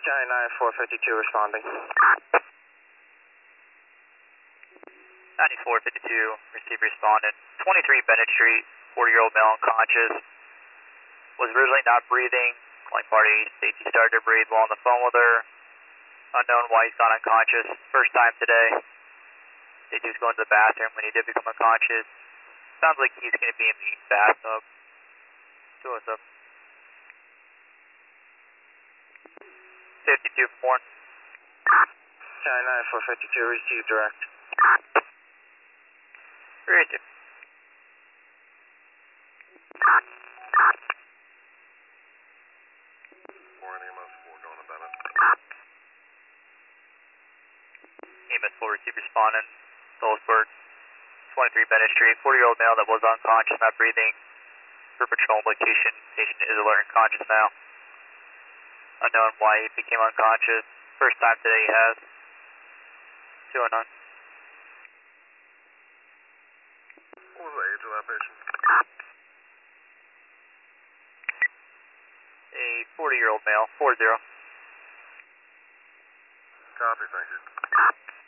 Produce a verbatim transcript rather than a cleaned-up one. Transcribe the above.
Charlie nine four fifty-two responding. ninety-four fifty-two, receive respondent. twenty-three Bennett Street, forty-year-old male unconscious. Was originally not breathing. Flight party safety started to breathe while on the phone with her. Unknown why he's gone unconscious. First time today. Safety was going to the bathroom when he did become unconscious. Sounds like he's going to be in the bathtub. So what's up? fifty-two four. Charlie nine four fifty-two, receive direct. Receive. four and E M S four going to Bennett. E M S four receive respondent. Phillipsburg, twenty-three Bennett Street, forty-year-old male that was unconscious, not breathing. For patrol location, patient is alert and conscious now. Unknown why he became unconscious. First time today he has. two oh nine. What was the age of that patient? A forty-year-old male, four zero. Copy, thank you.